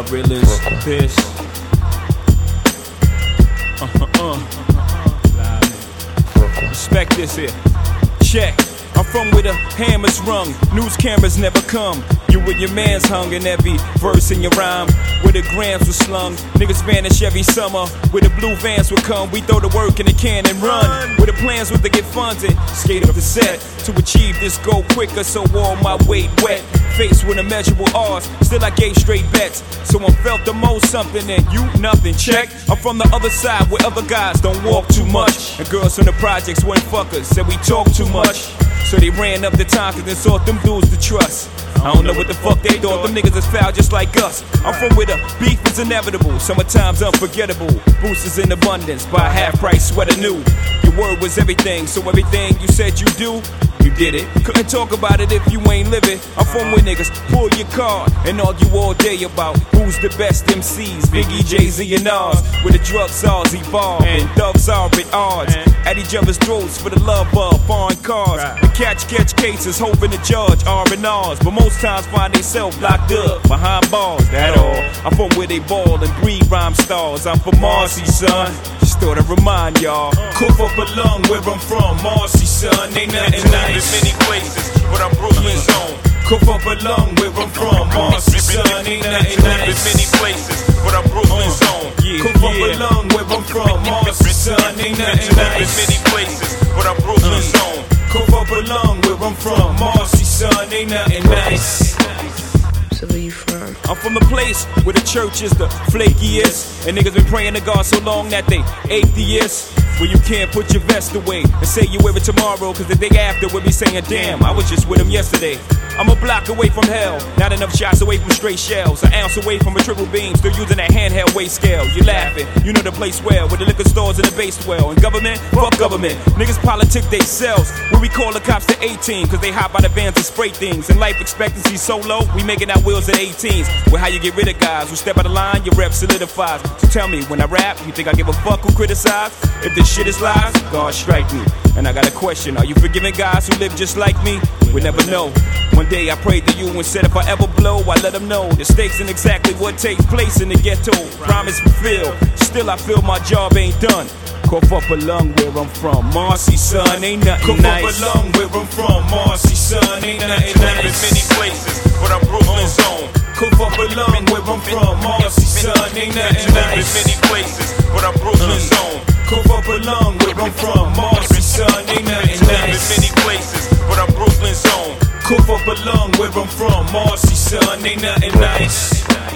My real is this. Respect this here. Check. I'm from where the hammer's rung, news cameras never come. You and your mans hung in every verse in your rhyme. Where the grams were slung, niggas vanish every summer. Where the blue vans would come, we throw the work in the can and run. Where the plans were to get funded, skate up the set. To achieve this goal quicker, so all my weight wet. Faced with immeasurable odds, still I gave straight bets. Someone felt the most something and you nothing, check. I'm from the other side where other guys don't walk too much. And girls from the projects weren't fuckers, said we talk too much. So they ran up the time cause they sought them dudes to trust. I don't know what the fuck they thought, them niggas is foul just like us. I'm from where the beef is inevitable, summertime's unforgettable. Boosters in abundance, buy half price sweater new. Your word was everything, so everything you said you do, you did it. Couldn't talk about it if you ain't living. I'm from where niggas pull your card and argue all day about who's the best MCs, Biggie, Jay-Z and Nas. Where the drug czars evolve and thugs are at odds at each other's throats for the love of foreign cars. And catch cases, hoping the judge R&Rs, but most times find themselves locked up behind bars. That all. I'm from where they ball and breed rhyme stars. I'm from Marcy, son. Just thought I'd remind y'all. Cough up a lung where I'm from, Marcy, son. Ain't nothing nice. In many places, but I'm Brooklyn's own. Cough up a lung where I'm from, Marcy, son. Ain't nothing nice. In many places, but I'm Brooklyn's own. Cough up a lung where I'm from, Marcy, son. Ain't nothing nice. In many places, but I'm Brooklyn's own. Cough up a lung where I'm from, Marcy, son. Ain't nothing nice. So where you from? I'm from a place where the church is the flakiest, and niggas been praying to God so long that they atheists. Where you can't put your vest away and say you wear it tomorrow, cause the day after we'll be saying, damn, I was just with him yesterday. I'm a block away from hell, not enough shots away from straight shells. An ounce away from a triple beam, still using that handheld weight scale. You laughing, you know the place well, with the liquor stores and the base well. And government, fuck government, niggas politic they selves. When we call the cops to 18, cause they hop out of vans and spray things. And life expectancy so low, we making our wheels at 18s. Well, how you get rid of guys who step out of line, your rep solidifies. So tell me, when I rap, you think I give a fuck who criticize? If this shit is lies, God strike me. And I got a question, are you forgiving guys who live just like me? We never know. One day I prayed to you and said if I ever blow, I let them know the stakes and exactly what takes place in the ghetto. Promise fulfilled, still I feel my job ain't done. Cough up a lung where I'm from, Marcy, son, ain't nothing nice. Cough up a lung where I'm from, Marcy, son, ain't nothing nice. In many places, but I'm Brooklyn's own. Cough up a lung where I'm from, Marcy, son, ain't nothing nice. In many places, but I'm Brooklyn's own. Cough up a lung where I'm from, Marcy, son, ain't nothing nice. In many places, but I'm Brooklyn's own. Cough up a lung where I'm from, Marcy, son, ain't nothing nice.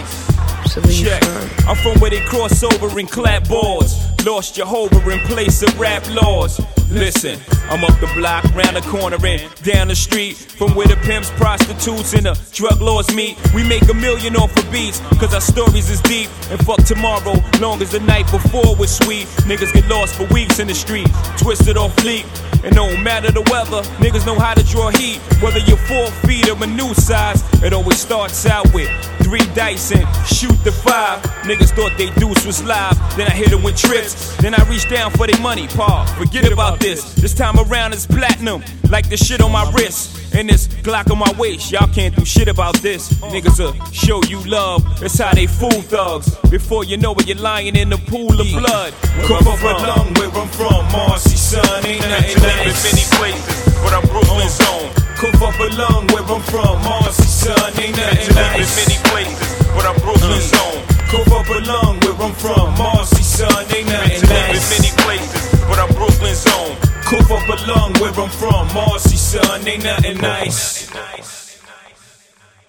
So where you Check. from? I'm from where they cross over and clap boards. Lost Jehovah in place of rap laws. Listen, I'm up the block, round the corner and down the street. From where the pimps, prostitutes, and the drug lords meet. We make $1 million off of beats, cause our stories is deep. And fuck tomorrow, long as the night before was sweet. Niggas get lost for weeks in the street, twisted off fleet. And no matter the weather, niggas know how to draw heat. Whether you're 4 feet or a new size, it always starts out with 3 dice and shoot the 5. Niggas thought they deuce was live, then I hit them with trips. Then I reach down for their money, pa, forget about this. This time around it's platinum, like the shit on my wrist. And this Glock on my waist, y'all can't do shit about this. Niggas will show you love, that's how they fool thugs. Before you know it, you're lying in the pool of blood. Cough up a lung where I'm from, Marcy, son, ain't nothing nice. In many places, but I'm Brooklyn's own. Cough up a lung where I'm from, Marcy, son, ain't nothing nice. In many places, but I'm Brooklyn's own. Cough up a lung where I'm from, Marcy, son, ain't nothing nice. In many places, but I'm Brooklyn's own. Cough up a lung where I'm from, Marcy, son, ain't nothing nice.